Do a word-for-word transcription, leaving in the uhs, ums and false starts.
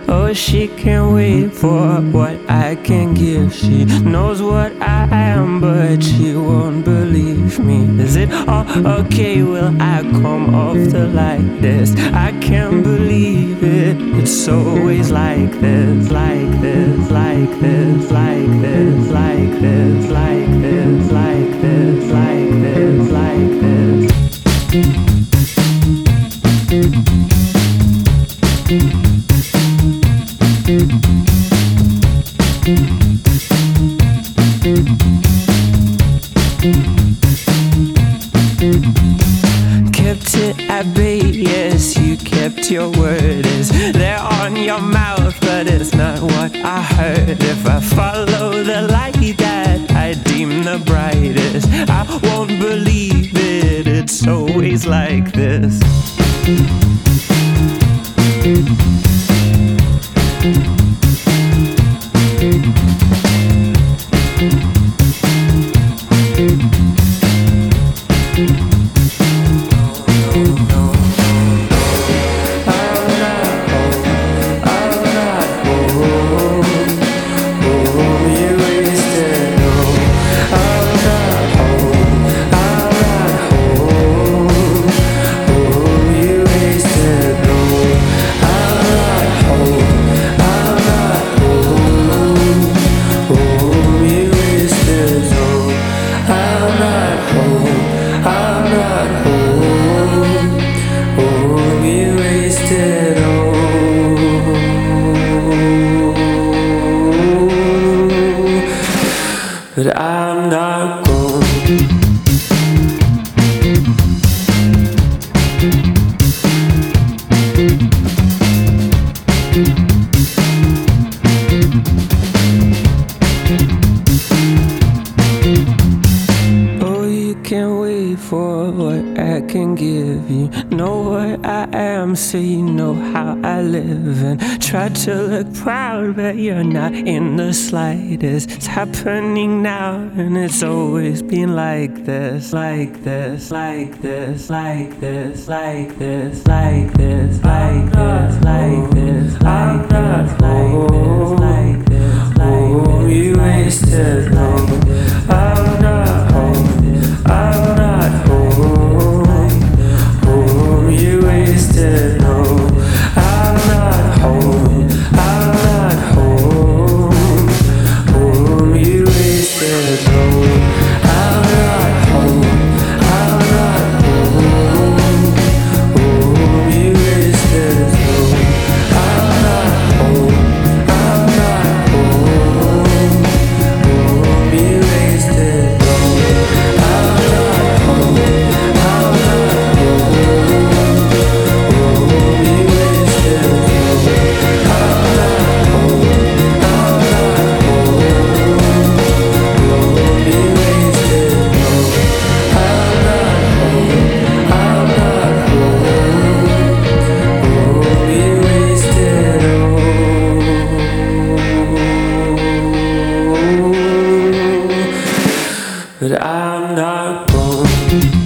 Oh, she can't wait for what I can give. She knows what I am, but she won't believe me. Is it all okay? Will I come off the like this? I can't believe it. It's always like this, like this, like this, like this, like this, like this, like this, like this, like this. Kept it at bay, yes, you kept your word. Is there on your mouth, but it's not what I heard. If I follow the light that I deem the brightest, I won't believe it, it's always like this. But I'm not gone. Oh, you can't wait for what I can give you. Know what I am, so you know how I live. And try to look proud, but you're not in the slightest. It's happening now, and it's always been like this, like this, like this, like this, like this, like this, like this, like this, like this, like this, like this, like this. You wasted long. I'm not home. I'm not home. Home, you wasted long. I'm not home. I'm not home. Home, you wasted long. I'm not home. I'm not home. Home, you wasted long. I'm not home. I'm not home. Home, you wasted long. I'm not home. I'm not home. Home, you wasted long. I'm not home. I'm not home. Home, you wasted long. I'm not home. I'm not home. Home, you wasted long. But I'm not gone.